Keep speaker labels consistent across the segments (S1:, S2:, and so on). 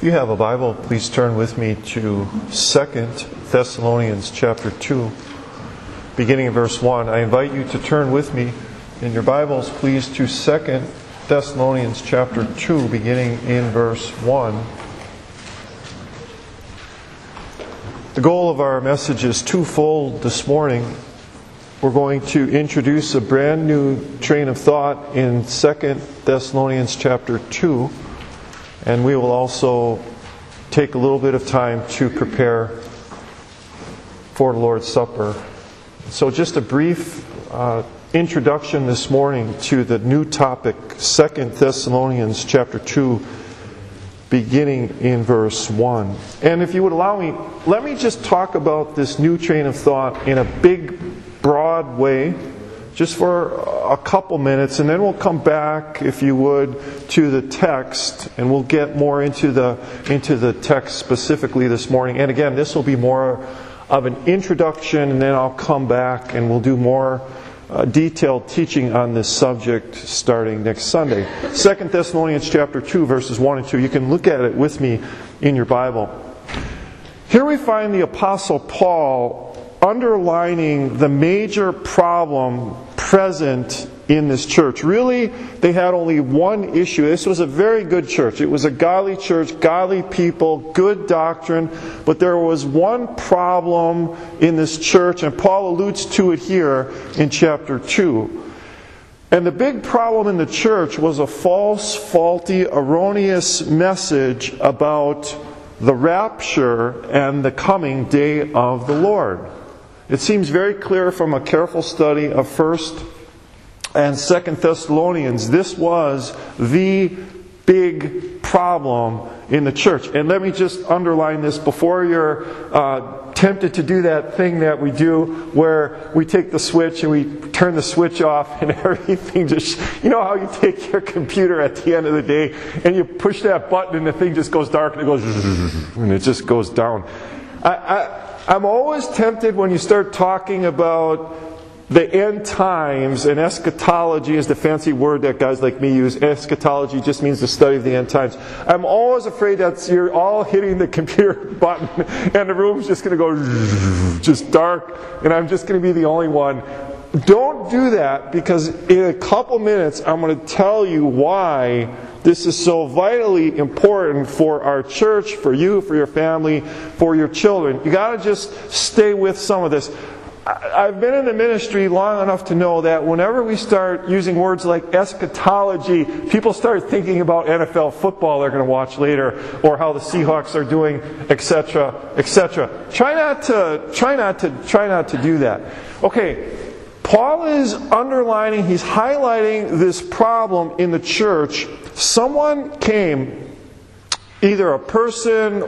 S1: If you have a Bible, please turn with me to 2 Thessalonians chapter 2, beginning in verse 1. I invite you to turn with me in your Bibles, please, to 2 Thessalonians chapter 2, beginning in verse 1. The goal of our message is twofold this morning. We're going to introduce a brand new train of thought in 2 Thessalonians chapter 2. And we will also take a little bit of time to prepare for the Lord's Supper. So just a brief introduction this morning to the new topic, 2 Thessalonians chapter 2, beginning in verse 1. And if you would allow me, let me just talk about this new train of thought in a big, broad way, just for a couple minutes, and then we'll come back, if you would, to the text, and we'll get more into the text specifically this morning. And again, this will be more of an introduction, and then I'll come back and we'll do more detailed teaching on this subject starting next Sunday. 2 Thessalonians chapter 2, verses 1 and 2. You can look at it with me in your Bible. Here we find the Apostle Paul underlining the major problem present in this church. Really, they had only one issue. This was a very good church. It was a godly church, godly people, good doctrine. But there was one problem in this church, and Paul alludes to it here in chapter 2. And the big problem in the church was a false, faulty, erroneous message about the rapture and the coming day of the Lord. It seems very clear from a careful study of 1st and 2nd Thessalonians, this was the big problem in the church. And let me just underline this before you're tempted to do that thing that we do where we take the switch and we turn the switch off and everything just... You know how you take your computer at the end of the day and you push that button and the thing just goes dark and it goes... and it just goes down. I'm always tempted when you start talking about the end times, and eschatology is the fancy word that guys like me use. Eschatology just means the study of the end times. I'm always afraid that you're all hitting the computer button and the room's just going to go just dark and I'm just going to be the only one. Don't do that, because in a couple minutes I'm going to tell you why this is so vitally important for our church, for you, for your family, for your children. You got to just stay with some of this. I've been in the ministry long enough to know that whenever we start using words like eschatology, people start thinking about NFL football they're going to watch later, or how the Seahawks are doing, etc., etc. Try not to do that. Okay. Paul is underlining, he's highlighting this problem in the church. Someone came, either a person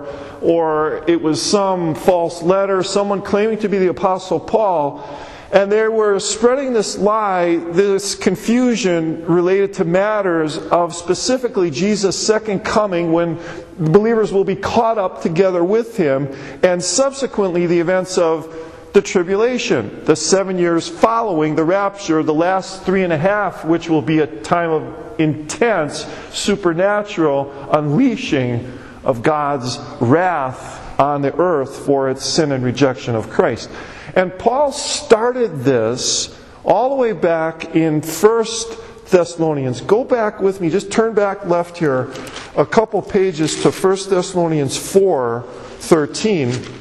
S1: or it was some false letter, someone claiming to be the Apostle Paul, and they were spreading this lie, this confusion related to matters of specifically Jesus' second coming, when believers will be caught up together with Him, and subsequently the events of the tribulation, the 7 years following the rapture, the last 3.5, which will be a time of intense supernatural unleashing of God's wrath on the earth for its sin and rejection of Christ. And Paul started this all the way back in 1 Thessalonians. Go back with me, just turn back left here a couple pages to 1 Thessalonians 4:13.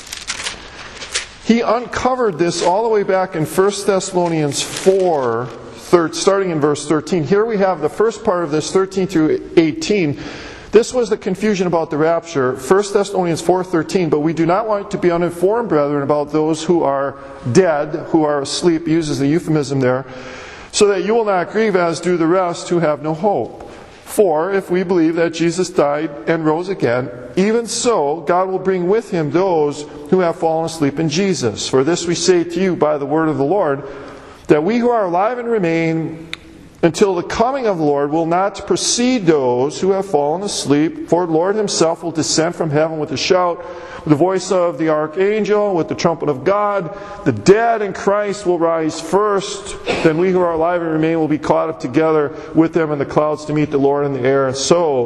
S1: He uncovered this all the way back in 1 Thessalonians 4, starting in verse 13. Here we have the first part of this, 13 through 18. This was the confusion about the rapture, 1 Thessalonians 4:13. But we do not want to be uninformed, brethren, about those who are dead, who are asleep, uses the euphemism there, so that you will not grieve as do the rest who have no hope. For if we believe that Jesus died and rose again, even so God will bring with Him those who have fallen asleep in Jesus. For this we say to you by the word of the Lord, that we who are alive and remain until the coming of the Lord will not precede those who have fallen asleep. For the Lord Himself will descend from heaven with a shout, with the voice of the archangel, with the trumpet of God. The dead in Christ will rise first. Then we who are alive and remain will be caught up together with them in the clouds to meet the Lord in the air. And so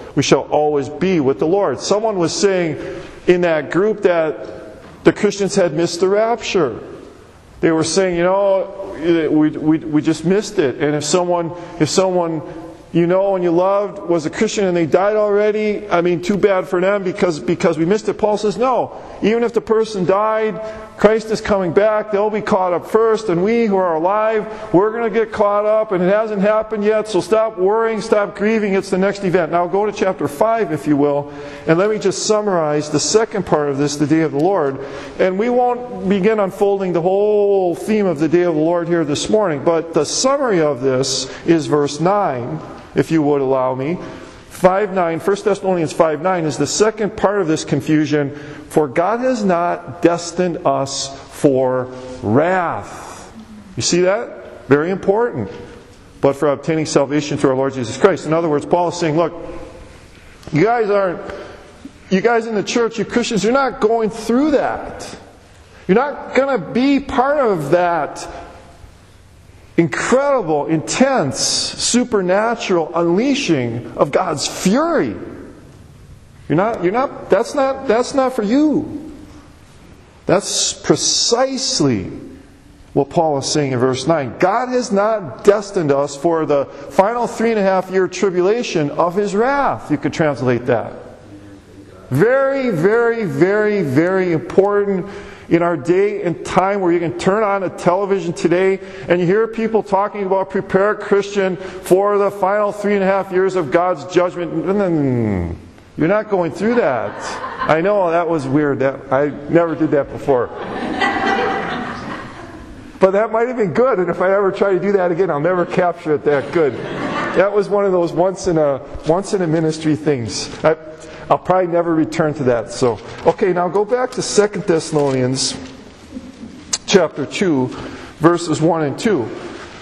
S1: we shall always be with the Lord. Someone was saying in that group that the Christians had missed the rapture. They were saying, we just missed it. And if someone you know and you loved was a Christian and they died already, too bad for them because we missed it. Paul says, no. Even if the person died, Christ is coming back. They'll be caught up first. And we who are alive, we're going to get caught up. And it hasn't happened yet. So stop worrying, stop grieving. It's the next event. Now go to chapter 5, if you will. And let me just summarize the second part of this, the day of the Lord. And we won't begin unfolding the whole theme of the day of the Lord here this morning. But the summary of this is verse 9. If you would allow me. 5:9, 1 Thessalonians 5:9 is the second part of this confusion. For God has not destined us for wrath. You see that? Very important. But for obtaining salvation through our Lord Jesus Christ. In other words, Paul is saying, look, you guys in the church, you Christians, you're not going through that. You're not going to be part of that incredible, intense, supernatural unleashing of God's fury. That's not for you. That's precisely what Paul is saying in verse 9. God has not destined us for the final 3.5-year tribulation of His wrath. You could translate that. Very, very, very, very important in our day and time where you can turn on a television today and you hear people talking about prepare a Christian for the final 3.5 years of God's judgment. You're not going through that. I know, that was weird. I never did that before. But that might have been good, and if I ever try to do that again, I'll never capture it that good. That was one of those once in a ministry things. I'll probably never return to that. So, okay, now go back to 2 Thessalonians chapter 2, verses 1 and 2.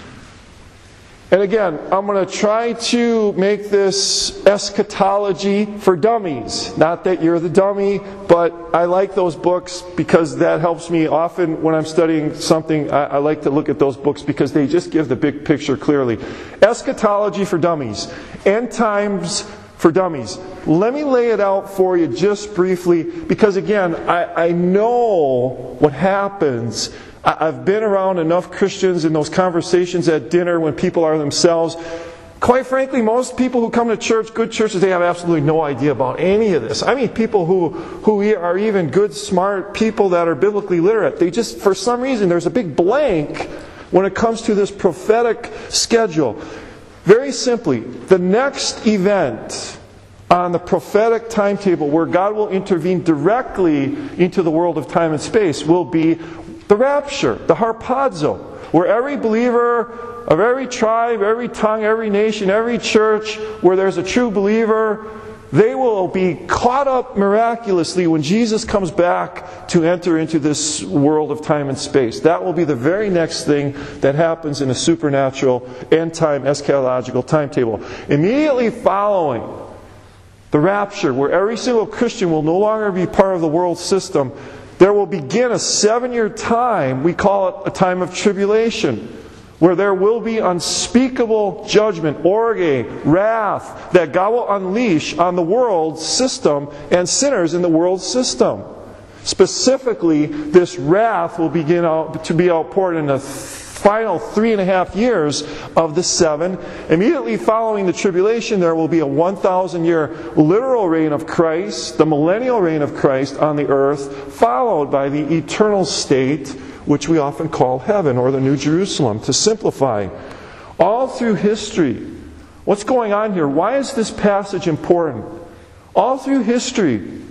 S1: And again, I'm going to try to make this eschatology for dummies. Not that you're the dummy, but I like those books because that helps me often when I'm studying something. I like to look at those books because they just give the big picture clearly. Eschatology for dummies. End times for dummies. Let me lay it out for you just briefly because again, I know what happens. I've been around enough Christians in those conversations at dinner when people are themselves. Quite frankly, most people who come to church, good churches, they have absolutely no idea about any of this. I mean people who are even good, smart people that are biblically literate. They just, for some reason, there's a big blank when it comes to this prophetic schedule. Very simply, the next event on the prophetic timetable where God will intervene directly into the world of time and space will be the rapture, the harpazo, where every believer of every tribe, every tongue, every nation, every church, where there's a true believer, they will be caught up miraculously when Jesus comes back to enter into this world of time and space. That will be the very next thing that happens in a supernatural end-time eschatological timetable. Immediately following the rapture, where every single Christian will no longer be part of the world system, there will begin a 7-year time, we call it a time of tribulation, where there will be unspeakable judgment, orge, wrath, that God will unleash on the world system and sinners in the world system. Specifically, this wrath will begin to be outpoured in the final 3.5 years of the 7. Immediately following the tribulation, there will be a 1,000-year literal reign of Christ, the millennial reign of Christ on the earth, followed by the eternal state, which we often call heaven or the New Jerusalem, to simplify. All through history, what's going on here? Why is this passage important? All through history,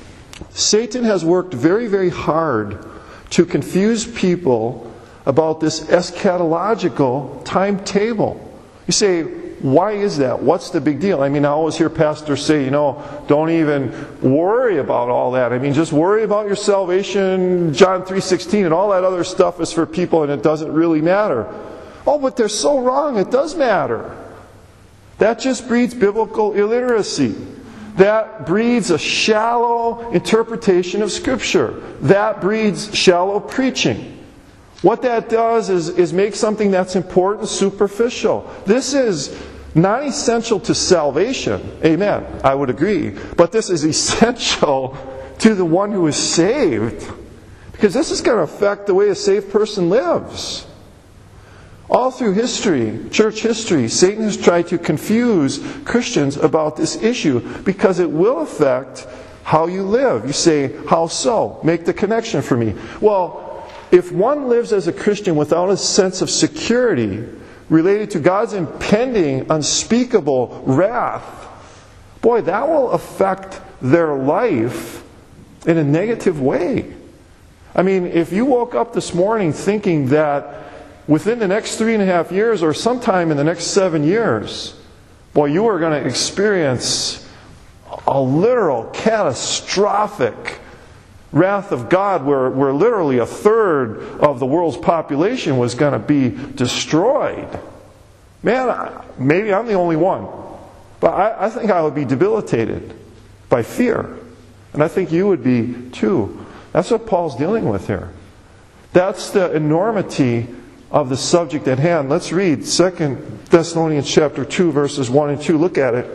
S1: Satan has worked very, very hard to confuse people about this eschatological timetable. You say, why is that? What's the big deal? I mean, I always hear pastors say, don't even worry about all that. I mean, just worry about your salvation, John 3:16, and all that other stuff is for people and it doesn't really matter. Oh, but they're so wrong. It does matter. That just breeds biblical illiteracy. That breeds a shallow interpretation of Scripture. That breeds shallow preaching. What that does is make something that's important superficial. This is non-essential to salvation. Amen. I would agree. But this is essential to the one who is saved. Because this is going to affect the way a saved person lives. All through history, church history, Satan has tried to confuse Christians about this issue because it will affect how you live. You say, how so? Make the connection for me. Well, if one lives as a Christian without a sense of security related to God's impending, unspeakable wrath, boy, that will affect their life in a negative way. I mean, if you woke up this morning thinking that within the next 3.5 years or sometime in the next 7 years, boy, you are going to experience a literal, catastrophic wrath of God where literally 1/3 of the world's population was going to be destroyed. Man, maybe I'm the only one. But I think I would be debilitated by fear. And I think you would be too. That's what Paul's dealing with here. That's the enormity of the subject at hand. Let's read 2 Thessalonians chapter 2, verses 1 and 2. Look at it.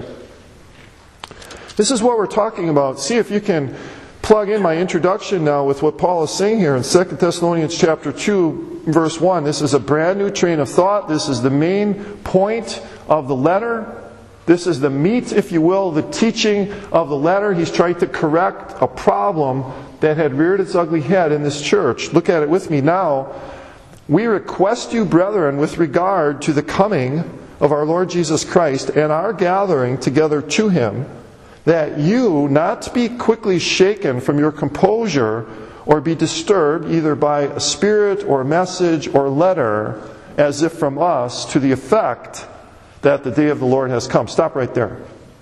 S1: This is what we're talking about. See if you can plug in my introduction now with what Paul is saying here in 2 Thessalonians chapter 2, verse 1. This is a brand new train of thought. This is the main point of the letter. This is the meat, if you will, the teaching of the letter. He's trying to correct a problem that had reared its ugly head in this church. Look at it with me now. We request you, brethren, with regard to the coming of our Lord Jesus Christ and our gathering together to Him, that you not be quickly shaken from your composure or be disturbed either by a spirit or message or letter, as if from us, to the effect that the day of the Lord has come. Stop right there.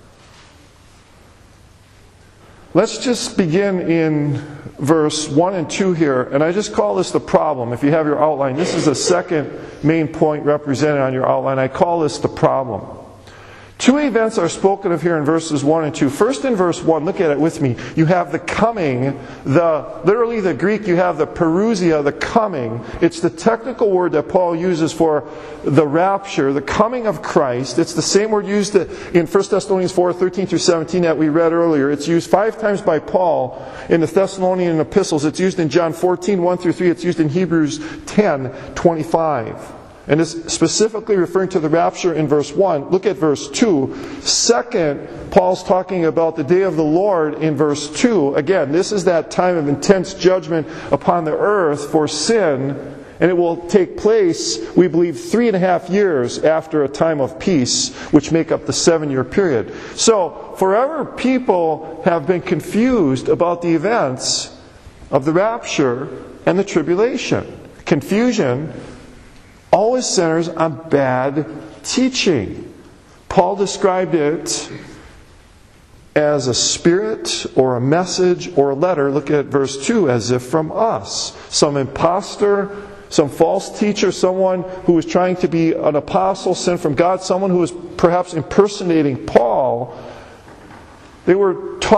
S1: Let's just begin in verse 1 and 2 here, and I just call this the problem. If you have your outline, this is the second main point represented on your outline. I call this the problem. Two events are spoken of here in verses 1 and 2. First, in verse 1, look at it with me. You have the coming, literally the Greek, you have the parousia, the coming. It's the technical word that Paul uses for the rapture, the coming of Christ. It's the same word used in 1 Thessalonians 4, 13 through 17 that we read earlier. It's used 5 times by Paul in the Thessalonian epistles. It's used in John 14, 1 through 3. It's used in Hebrews 10, 25. And it's specifically referring to the rapture in verse 1. Look at verse 2. Second, Paul's talking about the day of the Lord in verse 2. Again, this is that time of intense judgment upon the earth for sin. And it will take place, we believe, 3.5 years after a time of peace, which make up the 7-year period. So, forever people have been confused about the events of the rapture and the tribulation. Confusion always centers on bad teaching. Paul described it as a spirit or a message or a letter. Look at verse 2, as if from us. Some imposter, some false teacher, someone who was trying to be an apostle sent from God, someone who was perhaps impersonating Paul. They were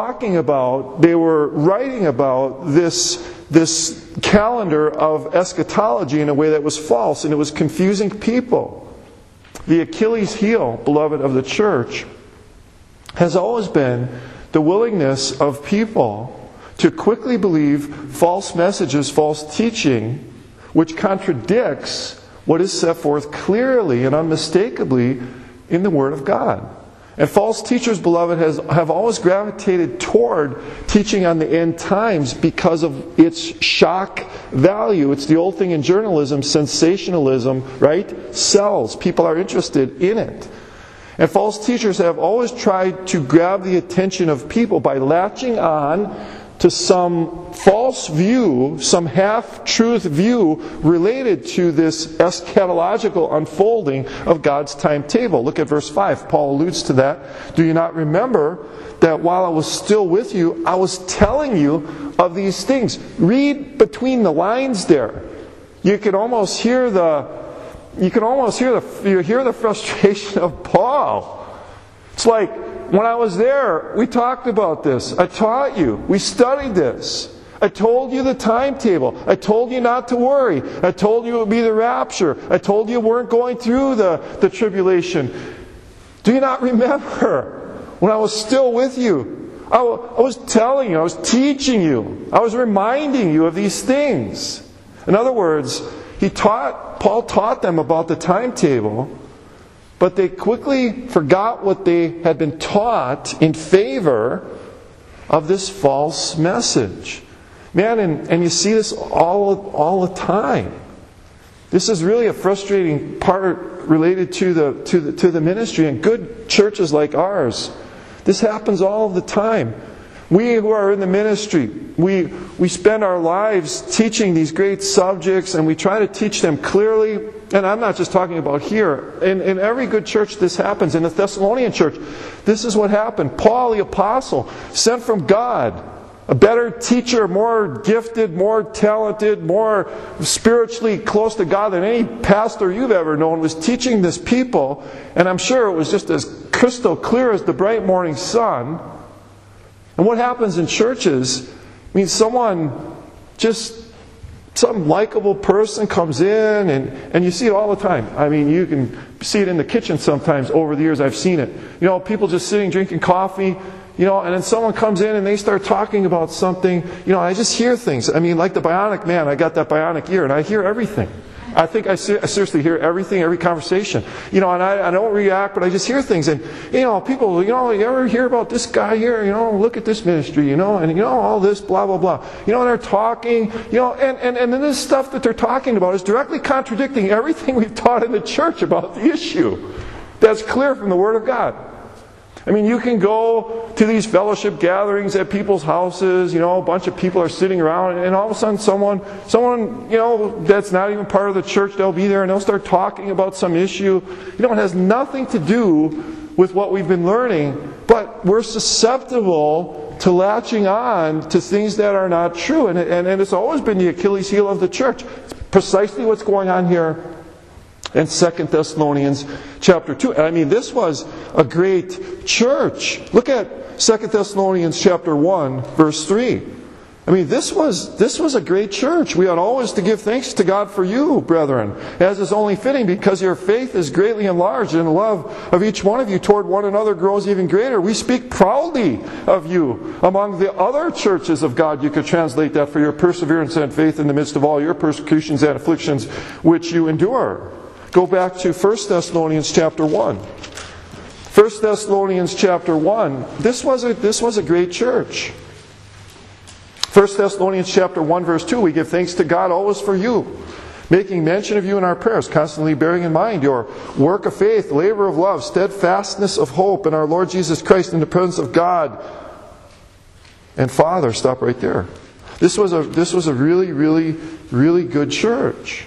S1: writing about this calendar of eschatology in a way that was false, and it was confusing people. The Achilles heel, beloved, of the church has always been the willingness of people to quickly believe false messages, false teaching, which contradicts what is set forth clearly and unmistakably in the Word of God. And false teachers, beloved, have always gravitated toward teaching on the end times because of its shock value. It's the old thing in journalism, sensationalism, right? Sells. People are interested in it. And false teachers have always tried to grab the attention of people by latching on to some false view, some half-truth view related to this eschatological unfolding of God's timetable. Look at verse 5. Paul alludes to that. Do you not remember that while I was still with you, I was telling you of these things? Read between the lines there. You can almost hear the frustration of Paul. It's like, when I was there, we talked about this. I taught you. We studied this. I told you the timetable. I told you not to worry. I told you it would be the rapture. I told you weren't going through the tribulation. Do you not remember when I was still with you? I was telling you, I was teaching you, I was reminding you of these things. In other words, Paul taught them about the timetable, but they quickly forgot what they had been taught in favor of this false message. Man, and you see this all the time. This is really a frustrating part related to the ministry. And good churches like ours, this happens all the time. We who are in the ministry, we spend our lives teaching these great subjects, and we try to teach them clearly. And I'm not just talking about here. In every good church this happens. In the Thessalonian church, this is what happened. Paul the apostle, sent from God, a better teacher, more gifted, more talented, more spiritually close to God than any pastor you've ever known, was teaching this people. And I'm sure it was just as crystal clear as the bright morning sun. And what happens in churches, I mean, some likable person comes in, and you see it all the time. I mean, you can see it in the kitchen sometimes. Over the years I've seen it. You know, people just sitting drinking coffee, you know, and then someone comes in and they start talking about something. You know, I just hear things. I mean, like the bionic man, I got that bionic ear, and I hear everything. I think I seriously hear everything, every conversation. You know, and I don't react, but I just hear things. And, you know, people, you know, you ever hear about this guy here? You know, look at this ministry, you know, and, you know, all this, blah, blah, blah. You know, and they're talking, you know, and then this stuff that they're talking about is directly contradicting everything we've taught in the church about the issue. That's clear from the Word of God. I mean, you can go to these fellowship gatherings at people's houses, you know, a bunch of people are sitting around, and all of a sudden someone, you know, that's not even part of the church, they'll be there and they'll start talking about some issue. You know, it has nothing to do with what we've been learning, but we're susceptible to latching on to things that are not true. And it's always been the Achilles heel of the church. It's precisely what's going on here in 2 Thessalonians chapter 2. I mean, this was a great church. Look at 2 Thessalonians chapter 1, verse 3. I mean, this was a great church. We ought always to give thanks to God for you, brethren, as is only fitting, because your faith is greatly enlarged, and the love of each one of you toward one another grows even greater. We speak proudly of you among the other churches of God. You could translate that, for your perseverance and faith in the midst of all your persecutions and afflictions which you endure. Go back to 1 Thessalonians chapter 1. 1 Thessalonians chapter 1. This was a great church. 1 Thessalonians chapter 1 verse 2. We give thanks to God always for you, making mention of you in our prayers, constantly bearing in mind your work of faith, labor of love, steadfastness of hope in our Lord Jesus Christ, in the presence of God and Father. Stop right there. This was a really, really, really good church.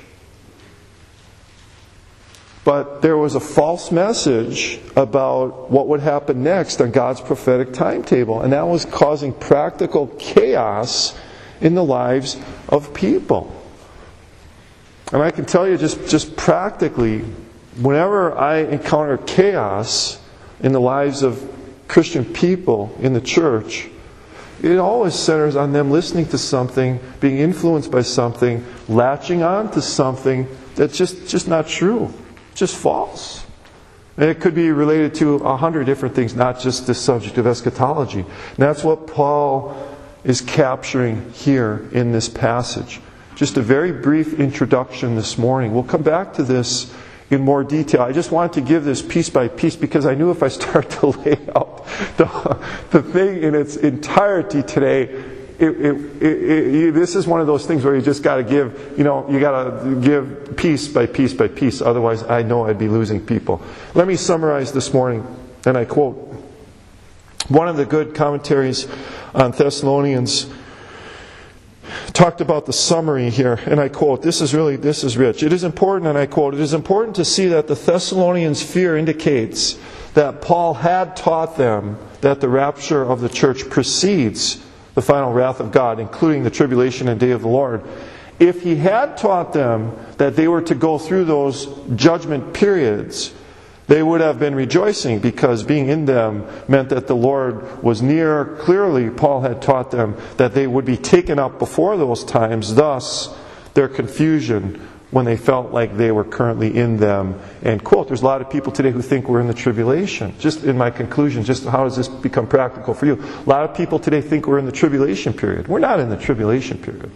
S1: But there was a false message about what would happen next on God's prophetic timetable. And that was causing practical chaos in the lives of people. And I can tell you just practically, whenever I encounter chaos in the lives of Christian people in the church, it always centers on them listening to something, being influenced by something, latching on to something that's just not true. Just false. And it could be related to 100 different things, not just the subject of eschatology. And that's what Paul is capturing here in this passage. Just a very brief introduction this morning. We'll come back to this in more detail. I just wanted to give this piece by piece, because I knew if I start to lay out the thing in its entirety today, this is one of those things where you just got to give, you got to give piece by piece by piece. Otherwise, I know I'd be losing people. Let me summarize this morning, and I quote. One of the good commentaries on Thessalonians talked about the summary here, and I quote, this is rich. It is important, and I quote, it is important to see that the Thessalonians' fear indicates that Paul had taught them that the rapture of the church precedes the final wrath of God, including the tribulation and day of the Lord. If he had taught them that they were to go through those judgment periods, they would have been rejoicing, because being in them meant that the Lord was near. Clearly, Paul had taught them that they would be taken up before those times. Thus, their confusion when they felt like they were currently in them. And quote, there's a lot of people today who think we're in the tribulation. Just in my conclusion, just how does this become practical for you? A lot of people today think we're in the tribulation period. We're not in the tribulation period.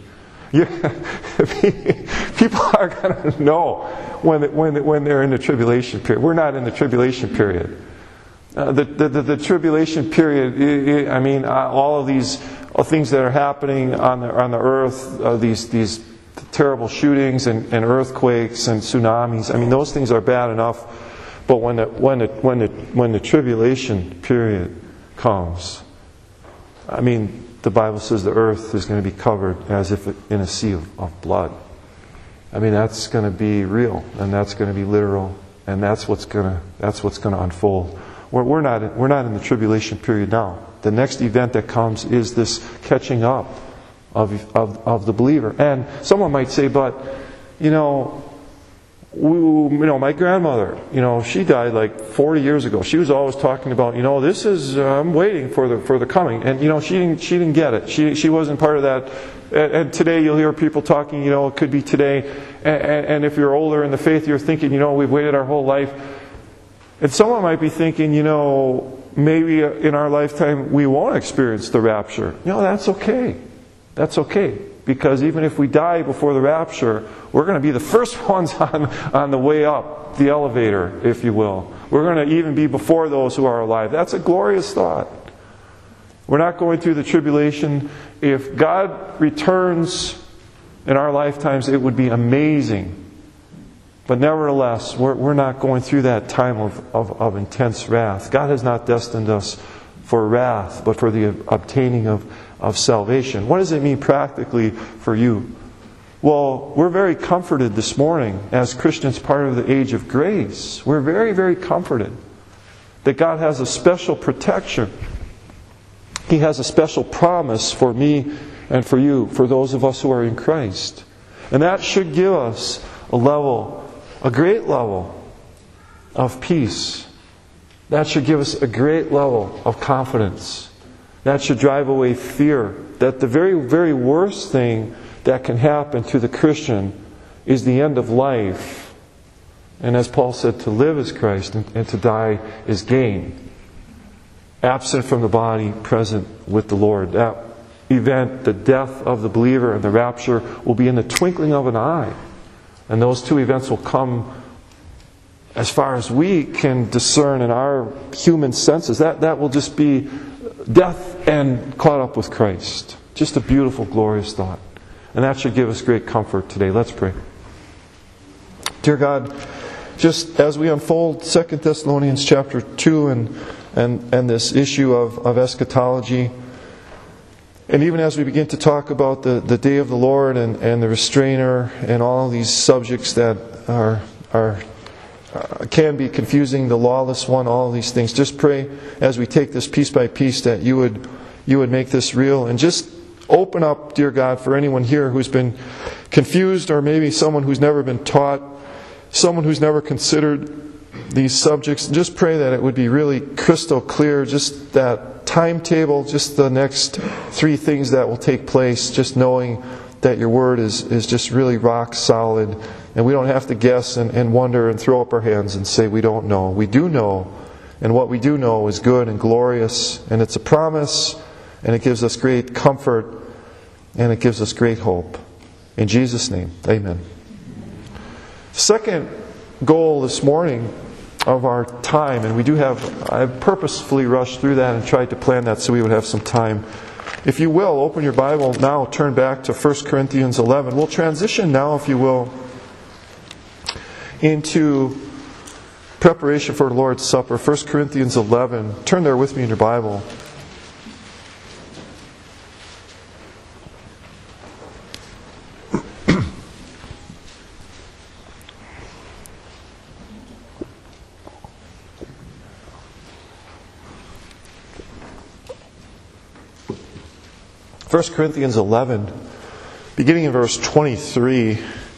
S1: People are going to know when they're in the tribulation period. We're not in the tribulation period. The tribulation period, I mean, all of these things that are happening on the earth, these terrible shootings and earthquakes and tsunamis, I mean, those things are bad enough. But when the tribulation period comes, I mean, the Bible says the earth is going to be covered as if in a sea of blood. I mean, that's going to be real, and that's going to be literal, and that's what's going to unfold. We're not in the tribulation period now. The next event that comes is this catching up of the believer. And someone might say, but my grandmother, she died like 40 years ago. She was always talking about, this is I'm waiting for the coming. And she didn't get it. She wasn't part of that. And today you'll hear people talking, it could be today. And if you're older in the faith, you're thinking, we've waited our whole life. And someone might be thinking, maybe in our lifetime we won't experience the rapture. That's okay. That's okay. Because even if we die before the rapture, we're going to be the first ones on the way up the elevator, if you will. We're going to even be before those who are alive. That's a glorious thought. We're not going through the tribulation. If God returns in our lifetimes, it would be amazing. But nevertheless, we're not going through that time of intense wrath. God has not destined us for wrath, but for the obtaining of salvation. What does it mean practically for you? Well, we're very comforted this morning as Christians, part of the age of grace. We're very, very comforted that God has a special protection. He has a special promise for me and for you, for those of us who are in Christ. And that should give us a great level of peace. That should give us a great level of confidence. That should drive away fear. That the very, very worst thing that can happen to the Christian is the end of life. And as Paul said, to live is Christ and to die is gain. Absent from the body, present with the Lord. That event, the death of the believer and the rapture, will be in the twinkling of an eye. And those two events will come as far as we can discern in our human senses. That will just be death and caught up with Christ. Just a beautiful, glorious thought. And that should give us great comfort today. Let's pray. Dear God, just as we unfold 2 Thessalonians chapter 2 and this issue of eschatology, and even as we begin to talk about the day of the Lord and the restrainer and all of these subjects that can be confusing, the lawless one, all of these things, just pray as we take this piece by piece that you would make this real, and just open up, dear God, for anyone here who's been confused, or maybe someone who's never been taught, someone who's never considered these subjects. And just pray that it would be really crystal clear, just that timetable, just the next 3 things that will take place, just knowing that your word is just really rock solid, and we don't have to guess and wonder and throw up our hands and say we don't know. We do know, and what we do know is good and glorious, and it's a promise, and it gives us great comfort, and it gives us great hope. In Jesus' name, amen. Second goal this morning of our time, and I purposefully rushed through that and tried to plan that so we would have some time. If you will, open your Bible now, turn back to 1 Corinthians 11. We'll transition now, if you will, into preparation for the Lord's Supper. 1 Corinthians 11. Turn there with me in your Bible. First Corinthians 11, beginning in verse 23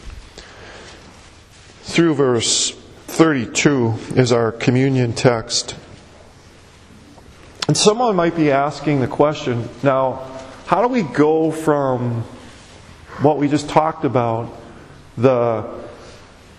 S1: through verse 32 is our communion text. And someone might be asking the question, now, how do we go from what we just talked about, the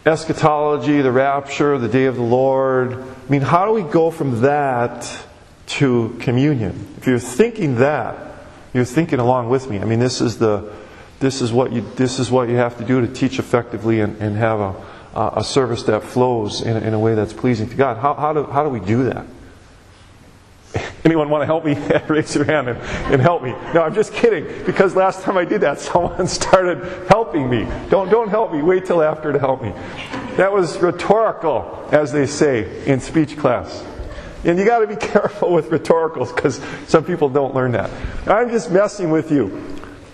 S1: eschatology, the rapture, the day of the Lord. I mean, how do we go from that to communion? If you're thinking that, you're thinking along with me. I mean, this is what you have to do to teach effectively and have a service that flows in a way that's pleasing to God. How do we do that? Anyone want to help me? Raise your hand and help me. No, I'm just kidding. Because last time I did that, someone started helping me. Don't help me. Wait till after to help me. That was rhetorical, as they say in speech class. And you got to be careful with rhetoricals because some people don't learn that. I'm just messing with you.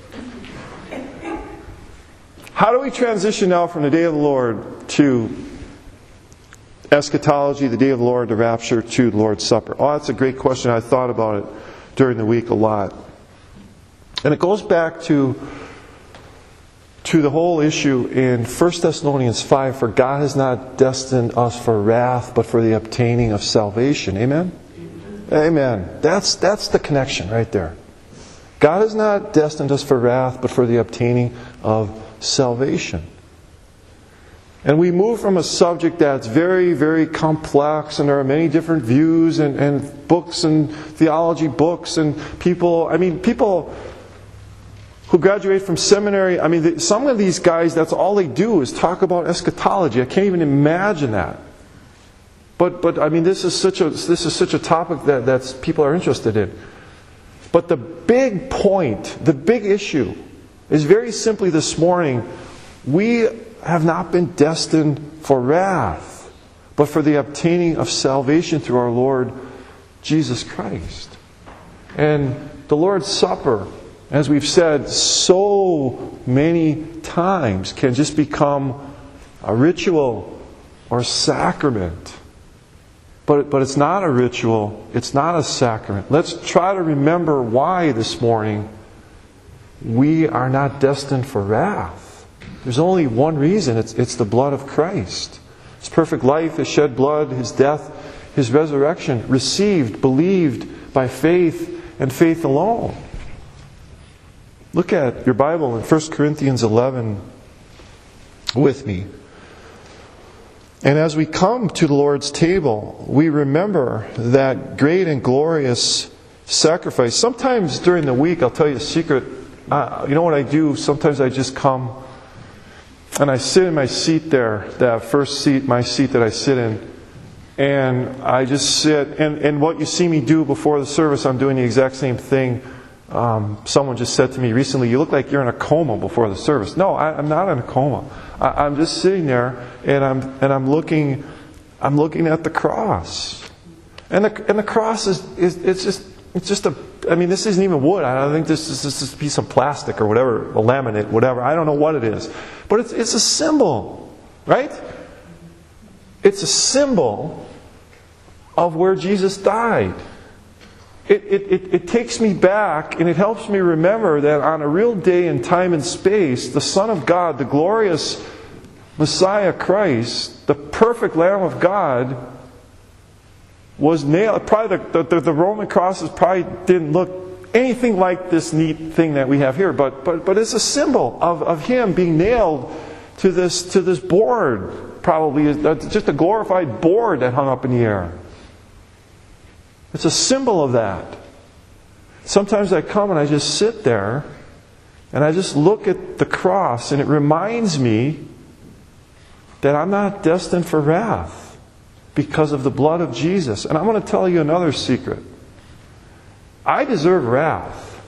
S1: How do we transition now from the day of the Lord to eschatology, the day of the Lord, the rapture, to the Lord's Supper? Oh, that's a great question. I thought about it during the week a lot. And it goes back to the whole issue in 1 Thessalonians 5, for God has not destined us for wrath, but for the obtaining of salvation. Amen? Amen. That's the connection right there. God has not destined us for wrath, but for the obtaining of salvation. And we move from a subject that's very, very complex, and there are many different views and books and theology books and people who graduate from seminary. I mean, some of these guys, that's all they do is talk about eschatology. I can't even imagine that. But I mean, this is such a topic that people are interested in. But the big point, the big issue, is very simply this morning: we have not been destined for wrath, but for the obtaining of salvation through our Lord Jesus Christ. And the Lord's Supper, as we've said so many times, can just become a ritual or sacrament. But it's not a ritual, it's not a sacrament. Let's try to remember why this morning we are not destined for wrath. There's only one reason. It's the blood of Christ. His perfect life, His shed blood, His death, His resurrection, received, believed by faith and faith alone. Look at your Bible in 1 Corinthians 11 with me. And as we come to the Lord's table, we remember that great and glorious sacrifice. Sometimes during the week, I'll tell you a secret. You know what I do? Sometimes I just come and I sit in my seat there, that first seat, my seat that I sit in, and I just sit. And what you see me do before the service, I'm doing the exact same thing. Someone just said to me recently, "You look like you're in a coma before the service." No, I'm not in a coma. I'm just sitting there and I'm looking at the cross, and the cross is just a. I mean, this isn't even wood. I don't think this is a piece of plastic or whatever, a laminate, whatever. I don't know what it is, but it's a symbol, right? It's a symbol of where Jesus died. It takes me back, and it helps me remember that on a real day in time and space, the Son of God, the glorious Messiah Christ, the perfect Lamb of God, was nailed. Probably the Roman crosses probably didn't look anything like this neat thing that we have here, but it's a symbol of Him being nailed to this board. Probably just a glorified board that hung up in the air. It's a symbol of that. Sometimes I come and I just sit there and I just look at the cross, and it reminds me that I'm not destined for wrath because of the blood of Jesus. And I'm going to tell you another secret. I deserve wrath.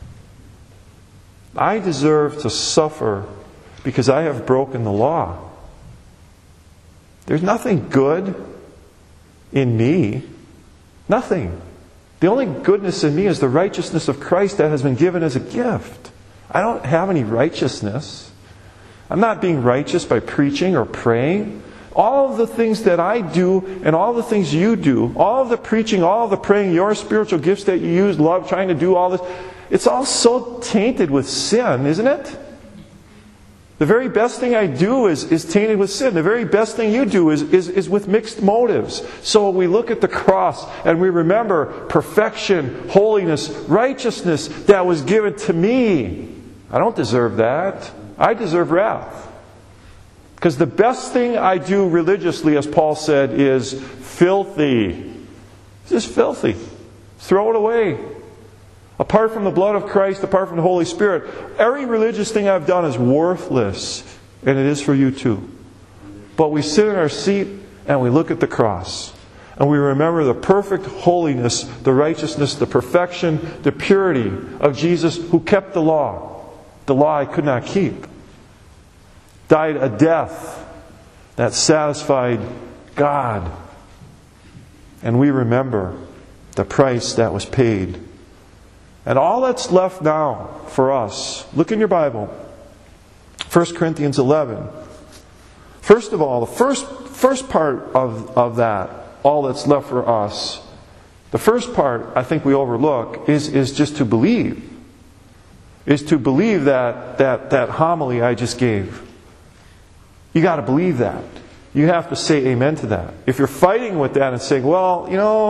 S1: I deserve to suffer because I have broken the law. There's nothing good in me. Nothing. The only goodness in me is the righteousness of Christ that has been given as a gift. I don't have any righteousness. I'm not being righteous by preaching or praying. All of the things that I do and all the things you do, all of the preaching, all of the praying, your spiritual gifts that you use, love, trying to do all this, it's all so tainted with sin, isn't it? The very best thing I do is tainted with sin. The very best thing you do is with mixed motives. So we look at the cross and we remember perfection, holiness, righteousness that was given to me. I don't deserve that. I deserve wrath. Because the best thing I do religiously, as Paul said, is filthy. It's just filthy. Throw it away. Apart from the blood of Christ, apart from the Holy Spirit, every religious thing I've done is worthless. And it is for you too. But we sit in our seat and we look at the cross. And we remember the perfect holiness, the righteousness, the perfection, the purity of Jesus who kept the law. The law I could not keep. Died a death that satisfied God. And we remember the price that was paid. And all that's left now for us, look in your Bible, 1 Corinthians 11. First of all, the first part of that, all that's left for us, the first part I think we overlook is just to believe. Is to believe that homily I just gave. You got to believe that. You have to say amen to that. If you're fighting with that and saying, well,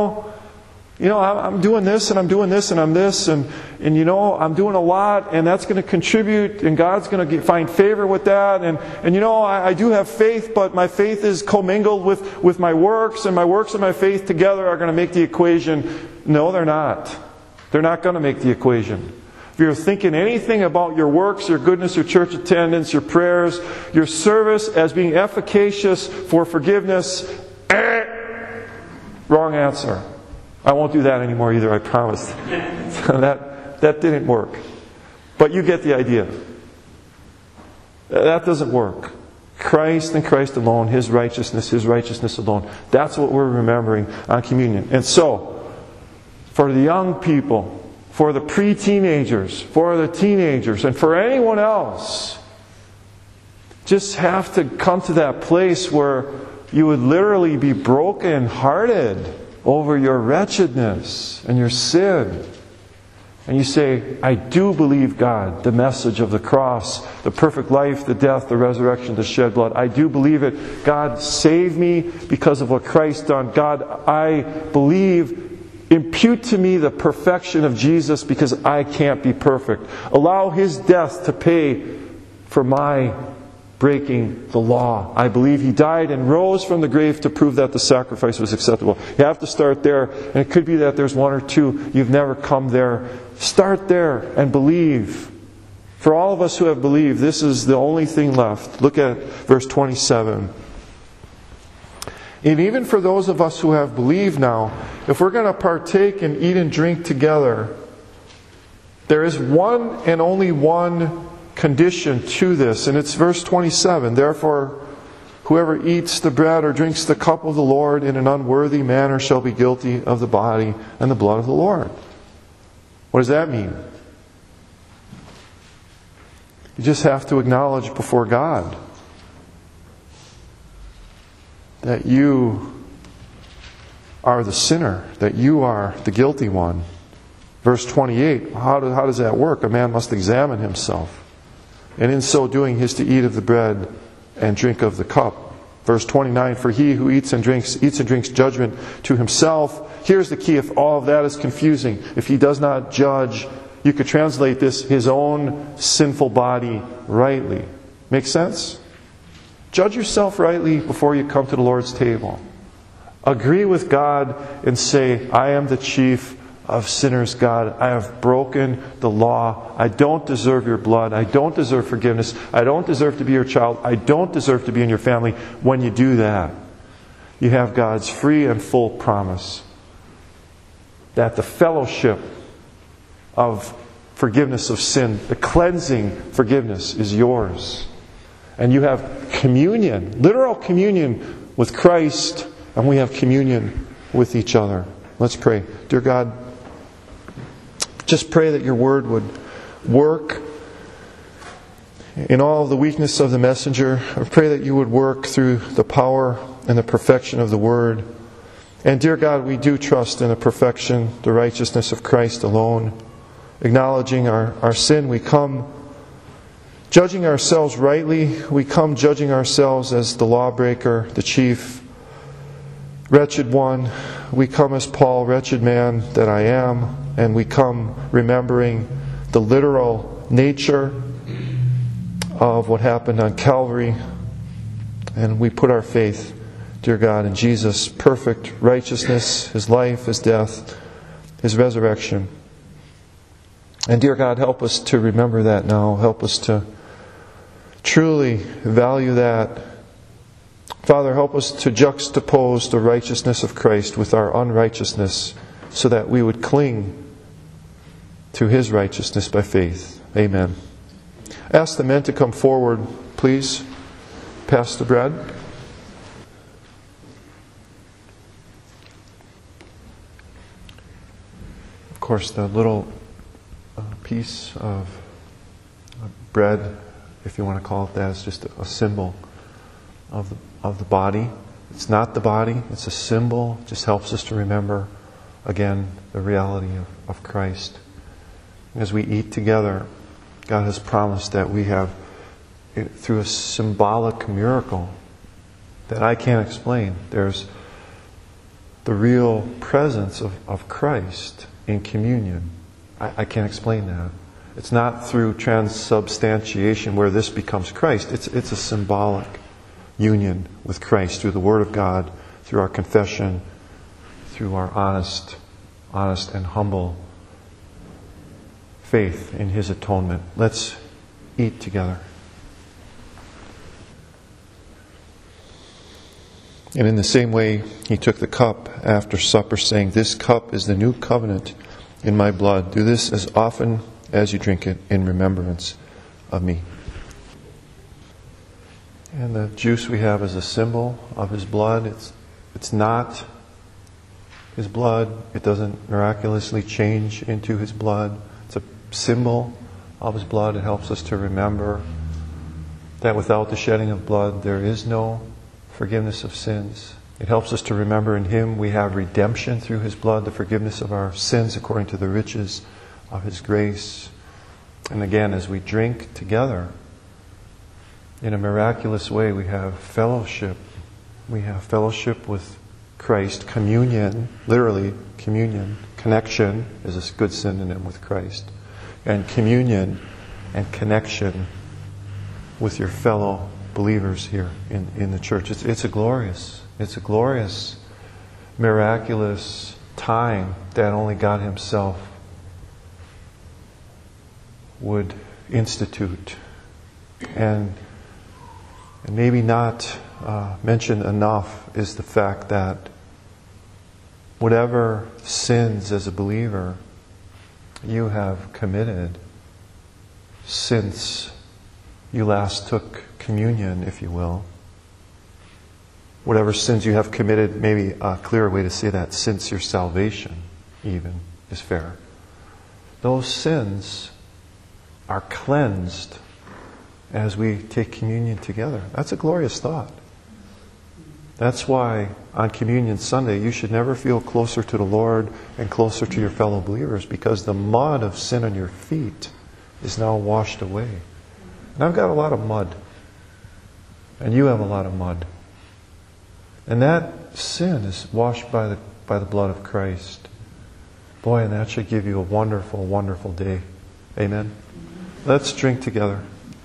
S1: I'm doing this and I'm doing this and I'm this and I'm doing a lot and that's going to contribute and God's going to find favor with that and I do have faith, but my faith is commingled with my works, and my works and my faith together are going to make the equation. No, they're not. They're not going to make the equation. If you're thinking anything about your works, your goodness, your church attendance, your prayers, your service as being efficacious for forgiveness, wrong answer. I won't do that anymore either, I promise. That didn't work. But you get the idea. That doesn't work. Christ and Christ alone, His righteousness alone. That's what we're remembering on communion. And so, for the young people, for the pre-teenagers, for the teenagers, and for anyone else, just have to come to that place where you would literally be broken-hearted over your wretchedness and your sin. And you say, I do believe God, the message of the cross, the perfect life, the death, the resurrection, the shed blood. I do believe it. God saved me because of what Christ done. God, I believe, impute to me the perfection of Jesus because I can't be perfect. Allow His death to pay for my breaking the law. I believe He died and rose from the grave to prove that the sacrifice was acceptable. You have to start there. And it could be that there's one or two you've never come there. Start there and believe. For all of us who have believed, this is the only thing left. Look at verse 27. And even for those of us who have believed now, if we're going to partake and eat and drink together, there is one and only one condition to this, and it's verse 27. Therefore, whoever eats the bread or drinks the cup of the Lord in an unworthy manner shall be guilty of the body and the blood of the Lord. What does that mean? You just have to acknowledge before God that you are the sinner, that you are the guilty one. Verse 28, how does that work? A man must examine himself. And in so doing, he is to eat of the bread and drink of the cup. Verse 29, for he who eats and drinks judgment to himself. Here's the key, if all of that is confusing. If he does not judge, you could translate this, his own sinful body rightly. Make sense? Judge yourself rightly before you come to the Lord's table. Agree with God and say, I am the chief of sinners, God. I have broken the law. I don't deserve your blood. I don't deserve forgiveness. I don't deserve to be your child. I don't deserve to be in your family. When you do that, you have God's free and full promise that the fellowship of forgiveness of sin, the cleansing forgiveness, is yours. And you have communion, literal communion with Christ, and we have communion with each other. Let's pray. Dear God, just pray that your word would work in all of the weakness of the messenger. I pray that you would work through the power and the perfection of the word. And dear God, we do trust in the perfection, the righteousness of Christ alone. Acknowledging our sin, we come judging ourselves rightly. We come judging ourselves as the lawbreaker, the chief, wretched one. We come as Paul, wretched man that I am. And we come remembering the literal nature of what happened on Calvary. And we put our faith, dear God, in Jesus' perfect righteousness, His life, His death, His resurrection. And dear God, help us to remember that now. Help us to truly value that. Father, help us to juxtapose the righteousness of Christ with our unrighteousness so that we would cling to His righteousness by faith. Amen. Ask the men to come forward, please. Pass the bread. Of course, the little piece of bread, if you want to call it that, is just a symbol of the body. It's not the body, it's a symbol. It just helps us to remember, again, the reality of Christ. As we eat together, God has promised that we have, through a symbolic miracle that I can't explain, there's the real presence of Christ in communion. I can't explain that. It's not through transubstantiation where this becomes Christ. It's a symbolic union with Christ through the Word of God, through our confession, through our honest and humble faith in His atonement. Let's eat together. And in the same way, He took the cup after supper, saying, "This cup is the new covenant in my blood. Do this as often as you drink it in remembrance of me." And the juice we have is a symbol of His blood. It's not His blood. It doesn't miraculously change into His blood. It's a symbol of His blood. It helps us to remember that without the shedding of blood, there is no forgiveness of sins. It helps us to remember in Him we have redemption through His blood, the forgiveness of our sins according to the riches of His grace. And again, as we drink together, in a miraculous way, we have fellowship. We have fellowship with Christ, communion, literally communion. Connection is a good synonym with Christ. And communion and connection with your fellow believers here in the church. It's a glorious, miraculous time that only God Himself would institute. And maybe not mentioned enough is the fact that whatever sins as a believer you have committed since you last took communion, if you will, whatever sins you have committed, maybe a clearer way to say that, since your salvation even is fair, those sins are cleansed as we take communion together. That's a glorious thought. That's why on Communion Sunday you should never feel closer to the Lord and closer to your fellow believers, because the mud of sin on your feet is now washed away. And I've got a lot of mud. And you have a lot of mud. And that sin is washed by the blood of Christ. Boy, and that should give you a wonderful, wonderful day. Amen? Let's drink together.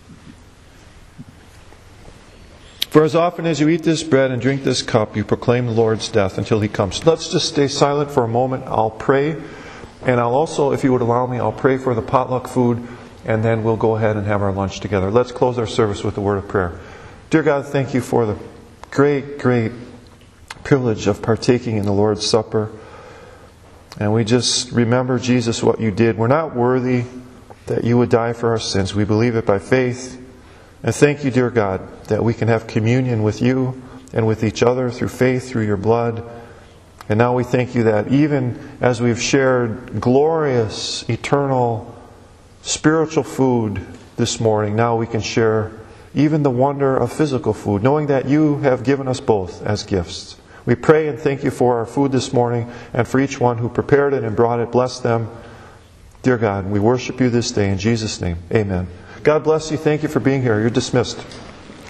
S1: For as often as you eat this bread and drink this cup, you proclaim the Lord's death until He comes. Let's just stay silent for a moment. I'll pray. And I'll also, if you would allow me, I'll pray for the potluck food. And then we'll go ahead and have our lunch together. Let's close our service with a word of prayer. Dear God, thank You for the great, great privilege of partaking in the Lord's Supper. And we just remember, Jesus, what You did. We're not worthy that You would die for our sins. We believe it by faith. And thank You, dear God, that we can have communion with You and with each other through faith, through Your blood. And now we thank You that even as we've shared glorious, eternal, spiritual food this morning, now we can share even the wonder of physical food, knowing that You have given us both as gifts. We pray and thank You for our food this morning and for each one who prepared it and brought it. Bless them. Dear God, we worship You this day in Jesus' name. Amen. God bless you. Thank you for being here. You're dismissed.